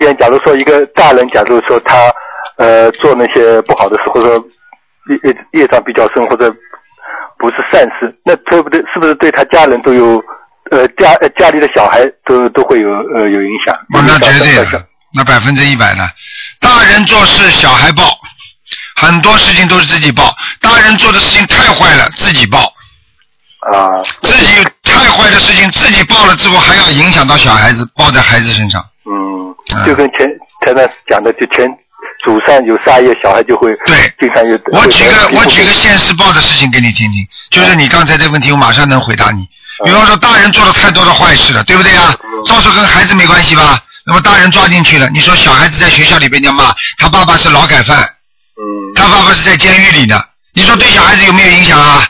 假如说一个大人，假如说他做那些不好的事，或者说业障比较深，或者不是善事，那对不对？是不是对他家人都有家里的小孩都会有影响？ 那绝对的，那100%的。大人做事小孩报，很多事情都是自己报。大人做的事情太坏了，自己报。自己太坏的事情自己报了之后，还要影响到小孩子，报在孩子身上。 就跟前段讲的，就祖上有杀业，小孩就会对经常有。 我举个现世报的事情给你听听，就是你刚才这个问题，我马上能回答你。比方说，大人做了太多的坏事了，对不对啊？照说跟孩子没关系吧？那么大人抓进去了，你说小孩子在学校里被人家骂，他爸爸是劳改犯，他爸爸是在监狱里的，你说对小孩子有没有影响啊？